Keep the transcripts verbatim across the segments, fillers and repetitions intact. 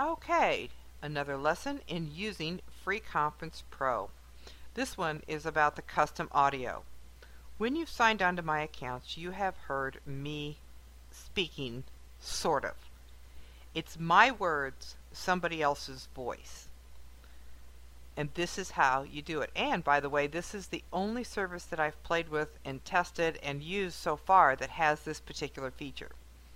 Okay, another lesson in using FreeConference Pro. This one is about the custom audio. When you've signed onto my accounts, you have heard me speaking, sort of. It's my words, somebody else's voice. And this is how you do it. And by the way, this is the only service that I've played with and tested and used so far that has this particular feature.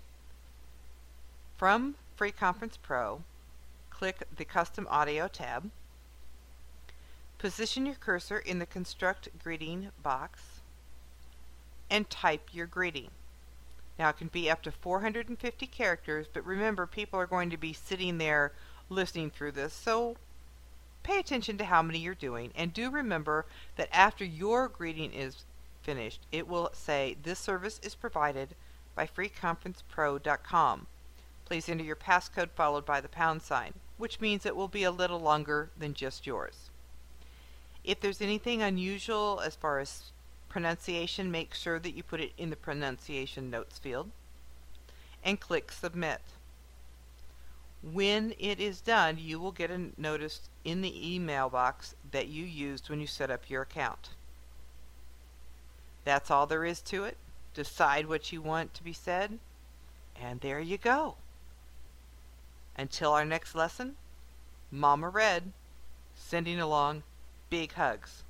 From FreeConference Pro, click the Custom Audio tab. Position your cursor in the Construct Greeting box and type your greeting. Now it can be up to four hundred fifty characters, but remember, people are going to be sitting there listening through this, so pay attention to how many you're doing, and do remember that after your greeting is finished, it will say this service is provided by free conference pro dot com. Please enter your passcode followed by the pound sign, which means it will be a little longer than just yours. If there's anything unusual as far as pronunciation, make sure that you put it in the pronunciation notes field and click submit. When it is done, you will get a notice in the email box that you used when you set up your account. That's all there is to it. Decide what you want to be said, and there you go. Until our next lesson, Mama Red, sending along big hugs.